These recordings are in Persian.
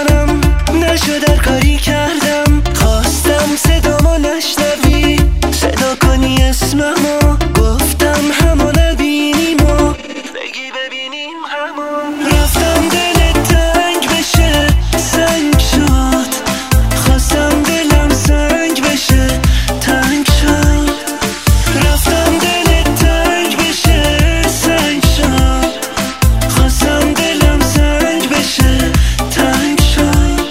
کردم، نشد هر کاری کردم. خواستم صدامو نشنوی، صدا کنی اسممو، گفتم همو نبینیم و بگی ببینیم همو. رفتم دلت تنگ بشه، سنگ شد. خواستم دلم سنگ بشه، تنگ شد. رفتم دلت تنگ بشه، سنگ شد. خواستم دلم سنگ بشه، تنگ شد.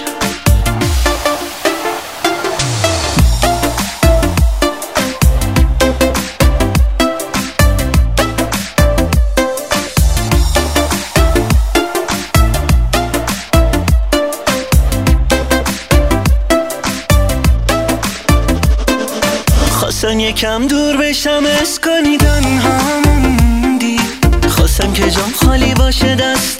خواستم یکم دور بشم، حس کنی تنها موندی. خواستم که جام خالی باشه، دست